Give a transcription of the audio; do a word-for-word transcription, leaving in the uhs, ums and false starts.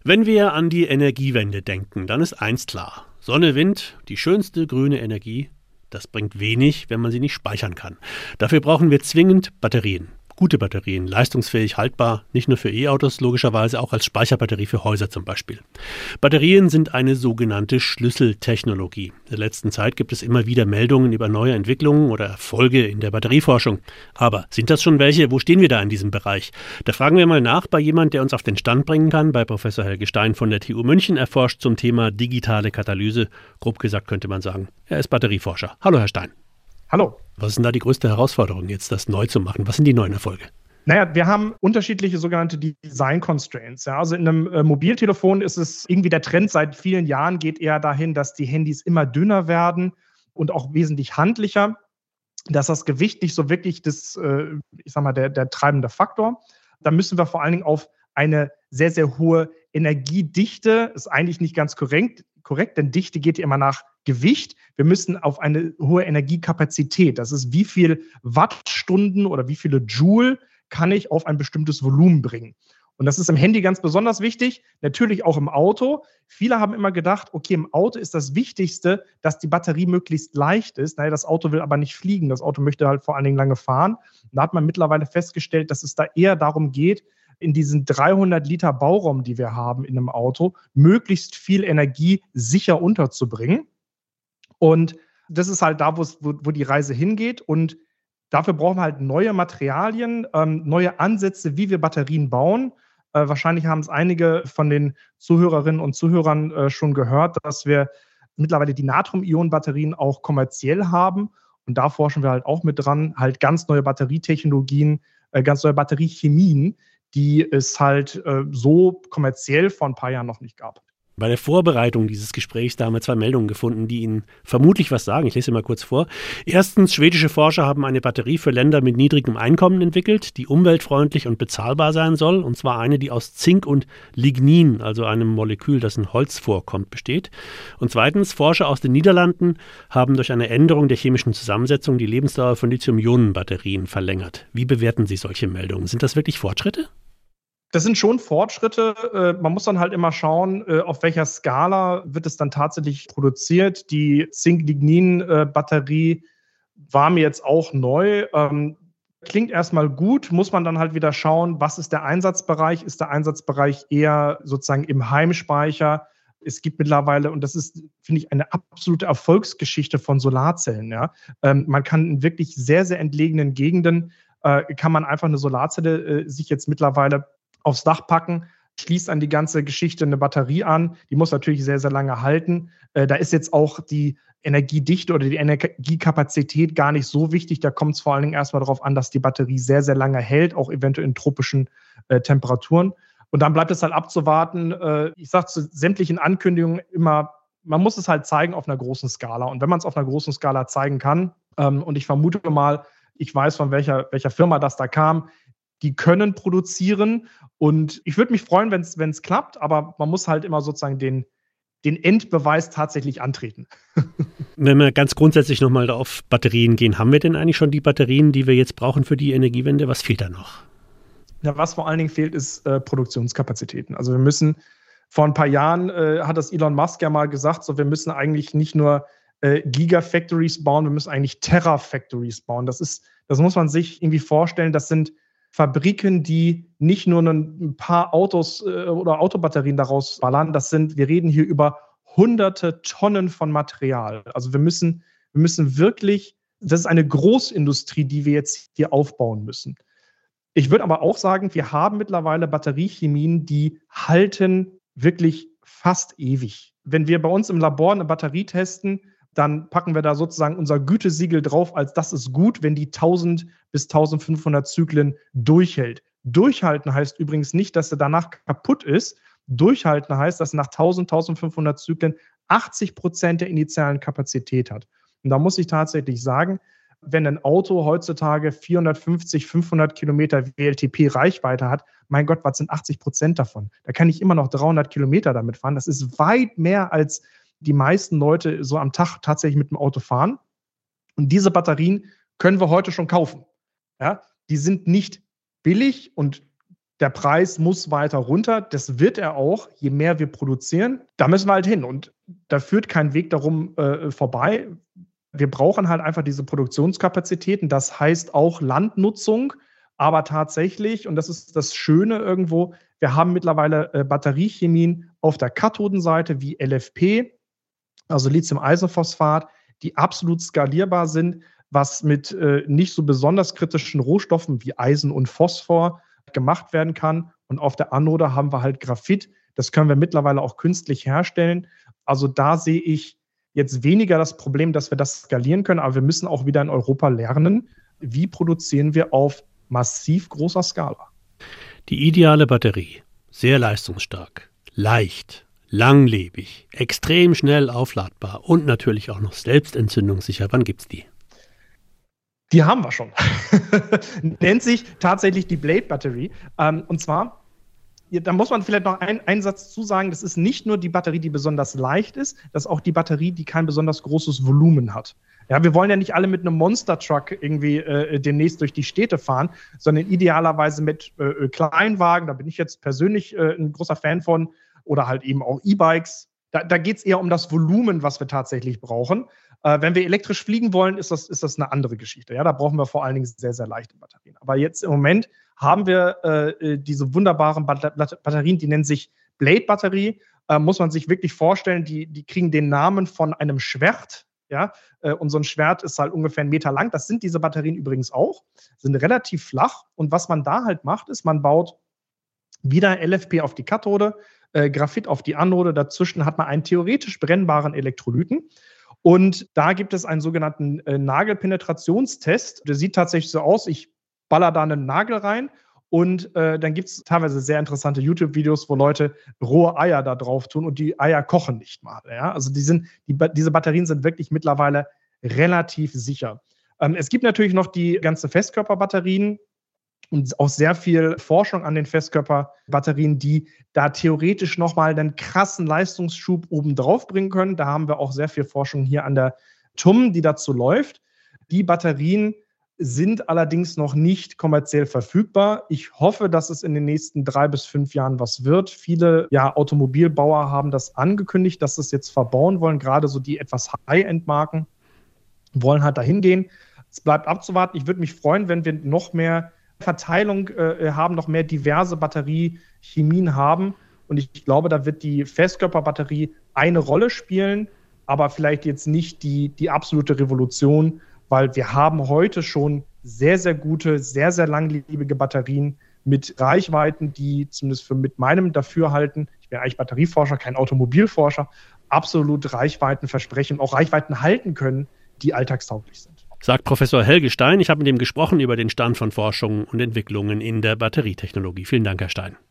Wenn wir an die Energiewende denken, dann ist eins klar. Sonne, Wind, die schönste grüne Energie, das bringt wenig, wenn man sie nicht speichern kann. Dafür brauchen wir zwingend Batterien. Gute Batterien, leistungsfähig, haltbar, nicht nur für E-Autos, logischerweise auch als Speicherbatterie für Häuser zum Beispiel. Batterien sind eine sogenannte Schlüsseltechnologie. In der letzten Zeit gibt es immer wieder Meldungen über neue Entwicklungen oder Erfolge in der Batterieforschung. Aber sind das schon welche? Wo stehen wir da in diesem Bereich? Da fragen wir mal nach bei jemand, der uns auf den Stand bringen kann. Bei Professor Helge Stein von der T U München. Er forscht zum Thema digitale Katalyse. Grob gesagt könnte man sagen, er ist Batterieforscher. Hallo, Herr Stein. Hallo. Was ist denn da die größte Herausforderung, jetzt das neu zu machen? Was sind die neuen Erfolge? Naja, wir haben unterschiedliche sogenannte Design Constraints. Ja, also in einem äh, Mobiltelefon ist es irgendwie der Trend seit vielen Jahren, geht eher dahin, dass die Handys immer dünner werden und auch wesentlich handlicher. Dass das Gewicht nicht so wirklich das, äh, ich sag mal, der, der treibende Faktor. Da müssen wir vor allen Dingen auf eine sehr, sehr hohe Energiedichte, ist eigentlich nicht ganz korrekt, korrekt, denn Dichte geht ja immer nach Gewicht. Wir müssen auf eine hohe Energiekapazität, das ist, wie viel Wattstunden oder wie viele Joule kann ich auf ein bestimmtes Volumen bringen. Und das ist im Handy ganz besonders wichtig, natürlich auch im Auto. Viele haben immer gedacht, okay, im Auto ist das Wichtigste, dass die Batterie möglichst leicht ist. Naja, das Auto will aber nicht fliegen, das Auto möchte halt vor allen Dingen lange fahren. Und da hat man mittlerweile festgestellt, dass es da eher darum geht, in diesen dreihundert Liter Bauraum, die wir haben in einem Auto, möglichst viel Energie sicher unterzubringen. Und das ist halt da, wo, wo die Reise hingeht. Und dafür brauchen wir halt neue Materialien, ähm, neue Ansätze, wie wir Batterien bauen. Äh, wahrscheinlich haben es einige von den Zuhörerinnen und Zuhörern äh, schon gehört, dass wir mittlerweile die Natrium-Ionen-Batterien auch kommerziell haben. Und da forschen wir halt auch mit dran, halt ganz neue Batterietechnologien, äh, ganz neue Batteriechemien, die es halt äh, so kommerziell vor ein paar Jahren noch nicht gab. Bei der Vorbereitung dieses Gesprächs, da haben wir zwei Meldungen gefunden, die Ihnen vermutlich was sagen. Ich lese sie mal kurz vor. Erstens, schwedische Forscher haben eine Batterie für Länder mit niedrigem Einkommen entwickelt, die umweltfreundlich und bezahlbar sein soll. Und zwar eine, die aus Zink und Lignin, also einem Molekül, das in Holz vorkommt, besteht. Und zweitens, Forscher aus den Niederlanden haben durch eine Änderung der chemischen Zusammensetzung die Lebensdauer von Lithium-Ionen-Batterien verlängert. Wie bewerten Sie solche Meldungen? Sind das wirklich Fortschritte? Das sind schon Fortschritte. Man muss dann halt immer schauen, auf welcher Skala wird es dann tatsächlich produziert. Die Zink-Lignin-Batterie war mir jetzt auch neu. Klingt erstmal gut, muss man dann halt wieder schauen, was ist der Einsatzbereich? Ist der Einsatzbereich eher sozusagen im Heimspeicher? Es gibt mittlerweile, und das ist, finde ich, eine absolute Erfolgsgeschichte von Solarzellen. Ja? Man kann in wirklich sehr, sehr entlegenen Gegenden, kann man einfach eine Solarzelle sich jetzt mittlerweile aufs Dach packen, schließt an die ganze Geschichte eine Batterie an. Die muss natürlich sehr, sehr lange halten. Äh, da ist jetzt auch die Energiedichte oder die Energiekapazität gar nicht so wichtig. Da kommt es vor allen Dingen erstmal darauf an, dass die Batterie sehr, sehr lange hält, auch eventuell in tropischen äh, Temperaturen. Und dann bleibt es halt abzuwarten. Äh, ich sage zu sämtlichen Ankündigungen immer, man muss es halt zeigen auf einer großen Skala. Und wenn man es auf einer großen Skala zeigen kann, ähm, und ich vermute mal, ich weiß, von welcher, welcher Firma das da kam, die können produzieren und ich würde mich freuen, wenn es klappt, aber man muss halt immer sozusagen den, den Endbeweis tatsächlich antreten. Wenn wir ganz grundsätzlich nochmal auf Batterien gehen, haben wir denn eigentlich schon die Batterien, die wir jetzt brauchen für die Energiewende? Was fehlt da noch? Ja, was vor allen Dingen fehlt, ist äh, Produktionskapazitäten. Also wir müssen, vor ein paar Jahren äh, hat das Elon Musk ja mal gesagt, so wir müssen eigentlich nicht nur äh, Gigafactories bauen, wir müssen eigentlich Terrafactories bauen. Das ist, das muss man sich irgendwie vorstellen, das sind Fabriken, die nicht nur ein paar Autos äh, oder Autobatterien daraus ballern, das sind, wir reden hier über hunderte Tonnen von Material. Also wir müssen, wir müssen wirklich, das ist eine Großindustrie, die wir jetzt hier aufbauen müssen. Ich würde aber auch sagen, wir haben mittlerweile Batteriechemien, die halten wirklich fast ewig. Wenn wir bei uns im Labor eine Batterie testen, dann packen wir da sozusagen unser Gütesiegel drauf, als das ist gut, wenn die tausend bis eintausendfünfhundert Zyklen durchhält. Durchhalten heißt übrigens nicht, dass er danach kaputt ist. Durchhalten heißt, dass er nach tausend, eintausendfünfhundert Zyklen achtzig Prozent der initialen Kapazität hat. Und da muss ich tatsächlich sagen, wenn ein Auto heutzutage vierhundertfünfzig, fünfhundert Kilometer W L T P-Reichweite hat, mein Gott, was sind achtzig Prozent davon? Da kann ich immer noch dreihundert Kilometer damit fahren. Das ist weit mehr, als die meisten Leute so am Tag tatsächlich mit dem Auto fahren. Und diese Batterien können wir heute schon kaufen. Ja? Die sind nicht billig und der Preis muss weiter runter. Das wird er auch, je mehr wir produzieren. Da müssen wir halt hin. Und da führt kein Weg darum äh, vorbei. Wir brauchen halt einfach diese Produktionskapazitäten. Das heißt auch Landnutzung. Aber tatsächlich, und das ist das Schöne irgendwo, wir haben mittlerweile äh, Batteriechemien auf der Kathodenseite wie L F P, also Lithium-Eisenphosphat, die absolut skalierbar sind, was mit äh, nicht so besonders kritischen Rohstoffen wie Eisen und Phosphor gemacht werden kann. Und auf der Anode haben wir halt Graphit. Das können wir mittlerweile auch künstlich herstellen. Also da sehe ich jetzt weniger das Problem, dass wir das skalieren können, aber wir müssen auch wieder in Europa lernen, wie produzieren wir auf massiv großer Skala. Die ideale Batterie, sehr leistungsstark, leicht, langlebig, extrem schnell aufladbar und natürlich auch noch selbstentzündungssicher. Wann gibt's die? Die haben wir schon. Nennt sich tatsächlich die Blade-Batterie. Ähm, und zwar, da muss man vielleicht noch ein, einen Satz zu sagen, das ist nicht nur die Batterie, die besonders leicht ist, das ist auch die Batterie, die kein besonders großes Volumen hat. Ja, wir wollen ja nicht alle mit einem Monster-Truck irgendwie äh, demnächst durch die Städte fahren, sondern idealerweise mit äh, Kleinwagen, da bin ich jetzt persönlich äh, ein großer Fan von, oder halt eben auch E-Bikes. Da, da geht es eher um das Volumen, was wir tatsächlich brauchen. Äh, wenn wir elektrisch fliegen wollen, ist das, ist das eine andere Geschichte. Ja, da brauchen wir vor allen Dingen sehr, sehr leichte Batterien. Aber jetzt im Moment haben wir äh, diese wunderbaren Bat- Batterien, die nennen sich Blade-Batterie. Äh, muss man sich wirklich vorstellen, die, die kriegen den Namen von einem Schwert. Ja, äh, und so ein Schwert ist halt ungefähr einen Meter lang. Das sind diese Batterien übrigens auch. Sind relativ flach. Und was man da halt macht, ist, man baut wieder L F P auf die Kathode, äh, Graphit auf die Anode. Dazwischen hat man einen theoretisch brennbaren Elektrolyten. Und da gibt es einen sogenannten äh, Nagelpenetrationstest. Der sieht tatsächlich so aus, ich baller da einen Nagel rein und äh, dann gibt es teilweise sehr interessante YouTube-Videos, wo Leute rohe Eier da drauf tun und die Eier kochen nicht mal. Ja? Also die sind, die, diese Batterien sind wirklich mittlerweile relativ sicher. Ähm, es gibt natürlich noch die ganzen Festkörperbatterien und auch sehr viel Forschung an den Festkörperbatterien, die da theoretisch nochmal einen krassen Leistungsschub obendrauf bringen können. Da haben wir auch sehr viel Forschung hier an der T U M, die dazu läuft. Die Batterien sind allerdings noch nicht kommerziell verfügbar. Ich hoffe, dass es in den nächsten drei bis fünf Jahren was wird. Viele ja, Automobilbauer haben das angekündigt, dass sie es jetzt verbauen wollen. Gerade so die etwas High-End-Marken wollen halt dahin gehen. Es bleibt abzuwarten. Ich würde mich freuen, wenn wir noch mehr Verteilung äh, haben, noch mehr diverse Batteriechemien haben. Und ich, ich glaube, da wird die Festkörperbatterie eine Rolle spielen, aber vielleicht jetzt nicht die, die absolute Revolution, weil wir haben heute schon sehr, sehr gute, sehr, sehr langlebige Batterien mit Reichweiten, die zumindest für mit meinem Dafürhalten, ich bin eigentlich Batterieforscher, kein Automobilforscher, absolut Reichweiten versprechen, auch Reichweiten halten können, die alltagstauglich sind. Sagt Professor Helge Stein. Ich habe mit ihm gesprochen über den Stand von Forschung und Entwicklungen in der Batterietechnologie. Vielen Dank, Herr Stein.